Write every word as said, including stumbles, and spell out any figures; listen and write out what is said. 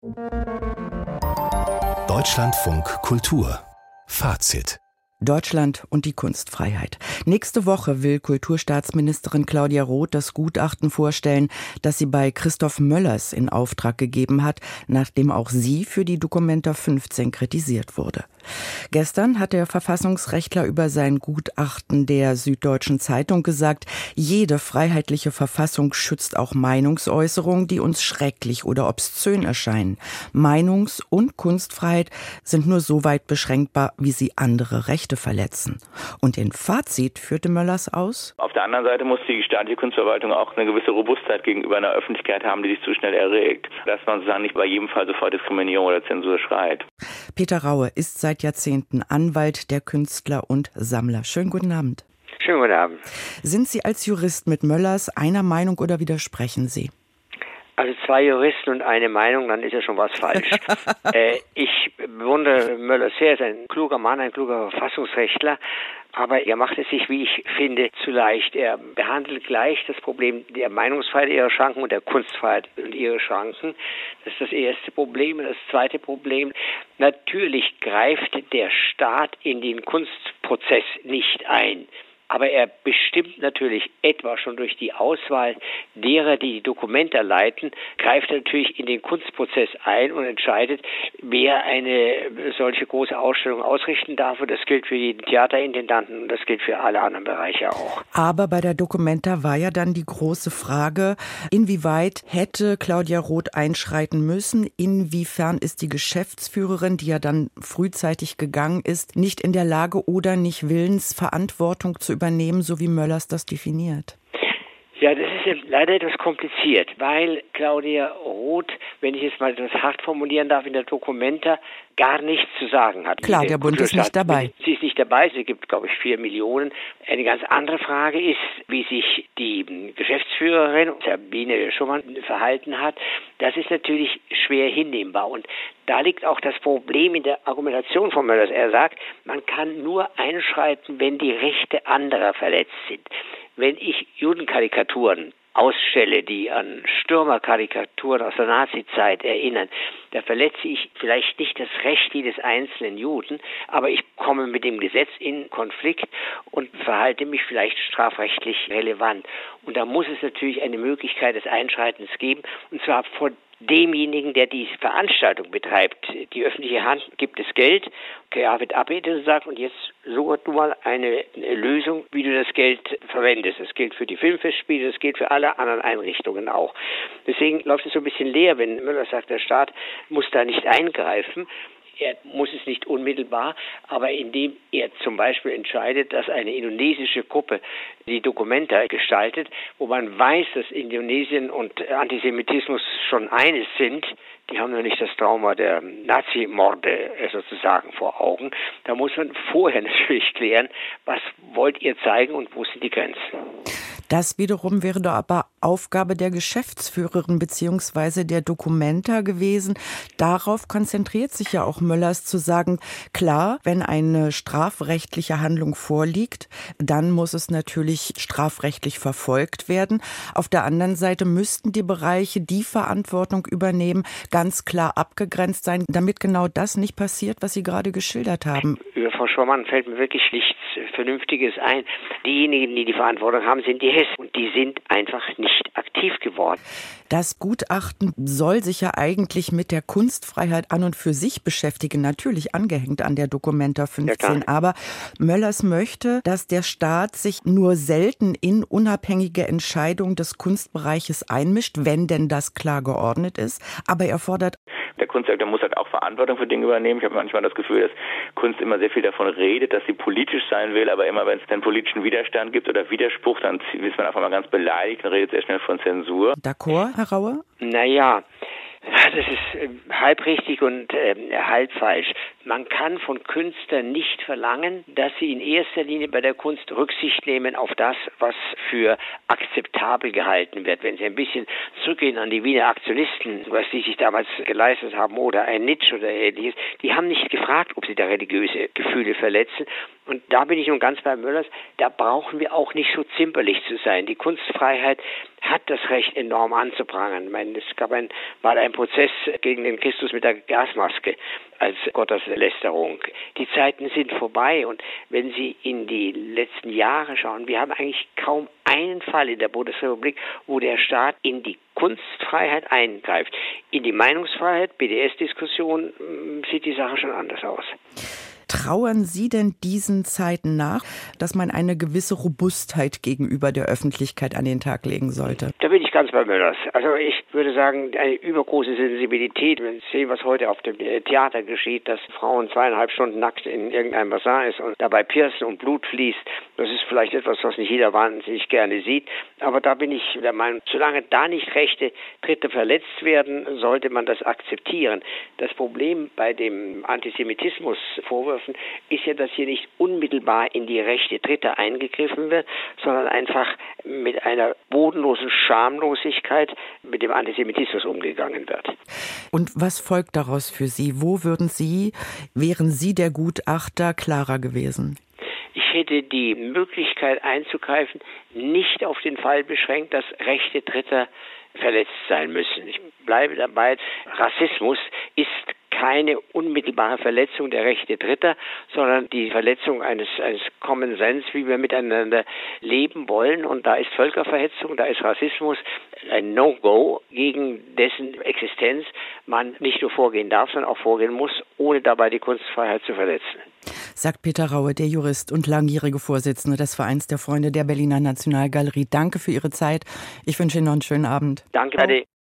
Deutschlandfunk Kultur Fazit. Deutschland und die Kunstfreiheit. Nächste Woche will Kulturstaatsministerin Claudia Roth das Gutachten vorstellen, das sie bei Christoph Möllers in Auftrag gegeben hat, nachdem auch sie für die Documenta fünfzehn kritisiert wurde. Gestern hat der Verfassungsrechtler über sein Gutachten der Süddeutschen Zeitung gesagt, jede freiheitliche Verfassung schützt auch Meinungsäußerungen, die uns schrecklich oder obszön erscheinen. Meinungs- und Kunstfreiheit sind nur so weit beschränkbar, wie sie andere Rechte verletzen. Und in Fazit führte Möllers aus: Auf der anderen Seite muss die staatliche Kunstverwaltung auch eine gewisse Robustheit gegenüber einer Öffentlichkeit haben, die sich zu schnell erregt. Dass man sozusagen nicht bei jedem Fall sofort Diskriminierung oder Zensur schreit. Peter Raue ist seit Jahrzehnten Anwalt der Künstler und Sammler. Schönen guten Abend. Schönen guten Abend. Sind Sie als Jurist mit Möllers einer Meinung oder widersprechen Sie? Also zwei Juristen und eine Meinung, dann ist ja schon was falsch. äh, ich bewundere Möllers sehr, er ist ein kluger Mann, ein kluger Verfassungsrechtler, aber er macht es sich, wie ich finde, zu leicht. Er behandelt gleich das Problem der Meinungsfreiheit ihrer Schranken und der Kunstfreiheit und ihre Schranken. Das ist das erste Problem. Und das zweite Problem, natürlich greift der Staat in den Kunstprozess nicht ein. Aber er bestimmt natürlich etwa schon durch die Auswahl derer, die die Documenta leiten, greift er natürlich in den Kunstprozess ein und entscheidet, wer eine solche große Ausstellung ausrichten darf. Und das gilt für jeden Theaterintendanten und das gilt für alle anderen Bereiche auch. Aber bei der Documenta war ja dann die große Frage, inwieweit hätte Claudia Roth einschreiten müssen? Inwiefern ist die Geschäftsführerin, die ja dann frühzeitig gegangen ist, nicht in der Lage oder nicht willens, Verantwortung zu übernehmen, so wie Möllers das definiert? Ja, das ist ja leider etwas kompliziert, weil Claudia Roth, wenn ich es mal etwas hart formulieren darf, in der Documenta gar nichts zu sagen hat. Klar, der Bund ist nicht dabei. Sie ist nicht dabei, sie gibt, glaube ich, vier Millionen. Eine ganz andere Frage ist, wie sich die Geschäftsführerin Sabine Schumann verhalten hat. Das ist natürlich schwer hinnehmbar und da liegt auch das Problem in der Argumentation von Möllers. Er sagt, man kann nur einschreiten, wenn die Rechte anderer verletzt sind. Wenn ich Judenkarikaturen ausstelle, die an Stürmerkarikaturen aus der Nazizeit erinnern, da verletze ich vielleicht nicht das Recht jedes einzelnen Juden, aber ich komme mit dem Gesetz in Konflikt und verhalte mich vielleicht strafrechtlich relevant. Und da muss es natürlich eine Möglichkeit des Einschreitens geben, und zwar vor demjenigen, der die Veranstaltung betreibt. Die öffentliche Hand gibt das Geld, K A wird abheben sagt, und jetzt suche du mal eine Lösung, wie du das Geld verwendest. Das gilt für die Filmfestspiele, das gilt für alle anderen Einrichtungen auch. Deswegen läuft es so ein bisschen leer, wenn Möller sagt, der Staat muss da nicht eingreifen. Er muss es nicht unmittelbar, aber indem er zum Beispiel entscheidet, dass eine indonesische Gruppe die Documenta gestaltet, wo man weiß, dass Indonesien und Antisemitismus schon eines sind, die haben ja nicht das Trauma der Nazi-Morde sozusagen vor Augen. Da muss man vorher natürlich klären, was wollt ihr zeigen und wo sind die Grenzen. Das wiederum wäre doch aber Aufgabe der Geschäftsführerin bzw. der Documenta gewesen. Darauf konzentriert sich ja auch Möllers zu sagen, klar, wenn eine strafrechtliche Handlung vorliegt, dann muss es natürlich strafrechtlich verfolgt werden. Auf der anderen Seite müssten die Bereiche, die Verantwortung übernehmen, ganz klar abgegrenzt sein, damit genau das nicht passiert, was Sie gerade geschildert haben. Über Frau Schormann fällt mir wirklich nichts Vernünftiges ein. Diejenigen, die die Verantwortung haben, sind die Hessen und die sind einfach nicht aktiv geworden. Das Gutachten soll sich ja eigentlich mit der Kunstfreiheit an und für sich beschäftigen, natürlich angehängt an der Documenta fünfzehn, ja, aber Möllers möchte, dass der Staat sich nur selten in unabhängige Entscheidungen des Kunstbereiches einmischt, wenn denn das klar geordnet ist, aber er fordert... Der Kunstsektor muss halt auch Verantwortung für Dinge übernehmen. Ich habe manchmal das Gefühl, dass Kunst immer sehr viel davon redet, dass sie politisch sein will, aber immer wenn es dann politischen Widerstand gibt oder Widerspruch, dann ist man einfach mal ganz beleidigt und redet sehr schnell von Zensur. D'accord, Herr Raue? Naja, das ist äh, halb richtig und äh, halb falsch. Man kann von Künstlern nicht verlangen, dass sie in erster Linie bei der Kunst Rücksicht nehmen auf das, was für akzeptabel gehalten wird. Wenn Sie ein bisschen zurückgehen an die Wiener Aktionisten, was die sich damals geleistet haben, oder ein Nietzsche oder ähnliches, die haben nicht gefragt, ob sie da religiöse Gefühle verletzen. Und da bin ich nun ganz bei Möllers, da brauchen wir auch nicht so zimperlich zu sein. Die Kunstfreiheit hat das Recht, enorm anzuprangern. Ich meine, es gab ein, mal einen Prozess gegen den Christus mit der Gasmaske als Gotteslästerung. Die Zeiten sind vorbei, und wenn Sie in die letzten Jahre schauen, wir haben eigentlich kaum einen Fall in der Bundesrepublik, wo der Staat in die Kunstfreiheit eingreift. In die Meinungsfreiheit, B D S-Diskussion, sieht die Sache schon anders aus. Trauern Sie denn diesen Zeiten nach, dass man eine gewisse Robustheit gegenüber der Öffentlichkeit an den Tag legen sollte? Da bin ich ganz bei Möllers. Also ich würde sagen, eine übergroße Sensibilität. Wenn Sie sehen, was heute auf dem Theater geschieht, dass Frauen zweieinhalb Stunden nackt in irgendeinem Bassin ist und dabei piercen und Blut fließt, das ist vielleicht etwas, was nicht jeder wahnsinnig gerne sieht. Aber da bin ich der Meinung, solange da nicht rechte Dritte verletzt werden, sollte man das akzeptieren. Das Problem bei dem Antisemitismusvorwurf ist ja, dass hier nicht unmittelbar in die Rechte Dritte eingegriffen wird, sondern einfach mit einer bodenlosen Schamlosigkeit mit dem Antisemitismus umgegangen wird. Und was folgt daraus für Sie? Wo würden Sie, wären Sie der Gutachter, klarer gewesen? Ich hätte die Möglichkeit einzugreifen, nicht auf den Fall beschränkt, dass Rechte Dritter verletzt sein müssen. Ich bleibe dabei, Rassismus ist keine unmittelbare Verletzung der Rechte Dritter, sondern die Verletzung eines, eines Common Sense, wie wir miteinander leben wollen. Und da ist Völkerverhetzung, da ist Rassismus ein No-Go, gegen dessen Existenz man nicht nur vorgehen darf, sondern auch vorgehen muss, ohne dabei die Kunstfreiheit zu verletzen. Sagt Peter Raue, der Jurist und langjährige Vorsitzende des Vereins der Freunde der Berliner Nationalgalerie. Danke für Ihre Zeit. Ich wünsche Ihnen noch einen schönen Abend. Danke, Ade.